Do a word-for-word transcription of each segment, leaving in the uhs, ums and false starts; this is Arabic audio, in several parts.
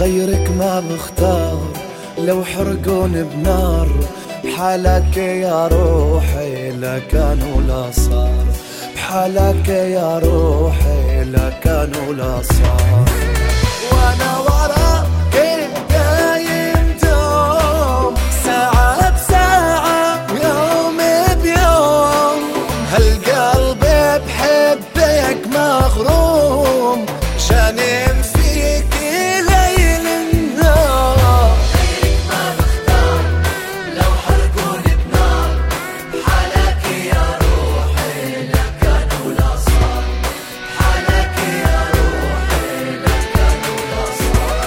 غيرك ما بختار، لو حرقون بنار بحالك يا روحي لا كان ولا صار، بحالك يا روحي لا كان ولا صار. وانا وراك دايم دوم، ساعة بساعة ويوم بيوم، هالقلب بحبك مغروم، جانم فيك ليل النهار. غيرك ما بختار، لو حرقون بنار بحالك يا روحي لا كان ولا صار، بحالك يا روحي لا كان ولا صار.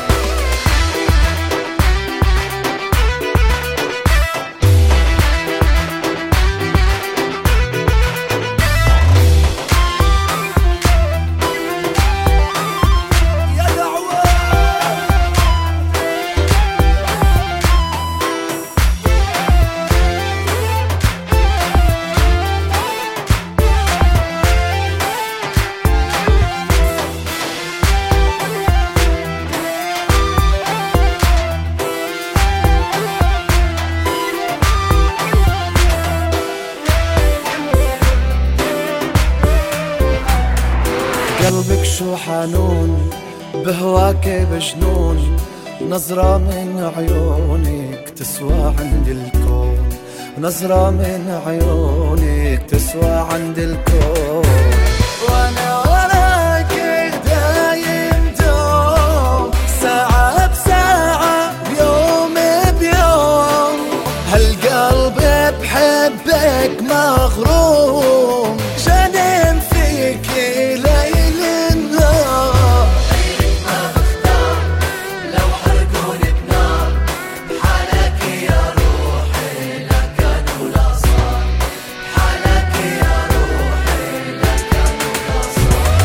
قلبك شو حنون بهواك بجنون، نظرة من عيونك تسوى عند الكون، نظرة من عيونك تسوى عند الكون. وانا وراك دايم دوم، ساعة بساعة بيوم بيوم، هالقلب بحبك مغروم، جنم فيك ليل النهار. غيرك ما بختار، لو حرقون بنار بحالك يا روحي لا كان ولا صار، بحالك يا روحي لا كان ولا صار.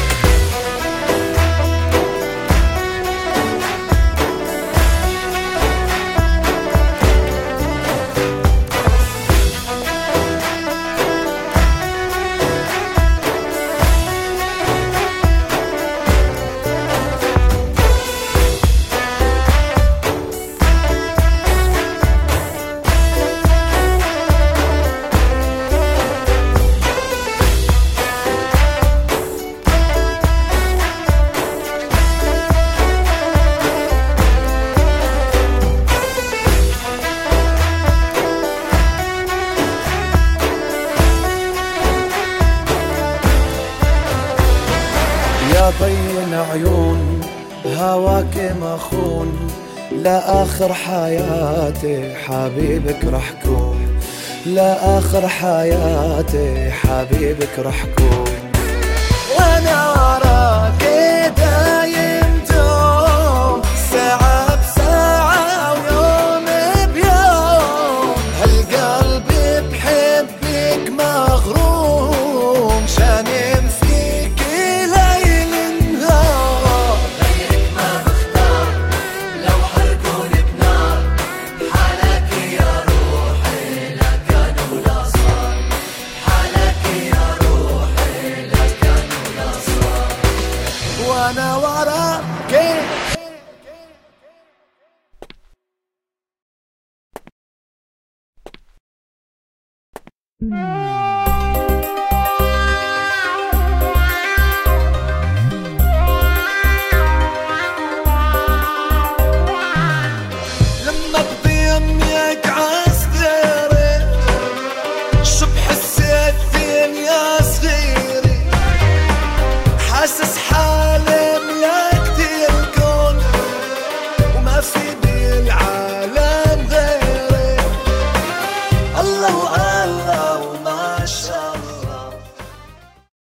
يا ضين عيون هواك مخون، لا آخر حياتي حبيبك رح كون، لا آخر حياتي حبيبك رح كون. وانا وراك دايم دوم، ساعة بساعة ويوم بيوم، هالقلب بحبك مغروم، جانم فيك ليل النهار. غيرك ما بختار، لو حرقون بنار بحالك يا روحي لا كان ولا صار، بحالك يا روحي لا كان ولا صار. وانا وراك Mm-hmm.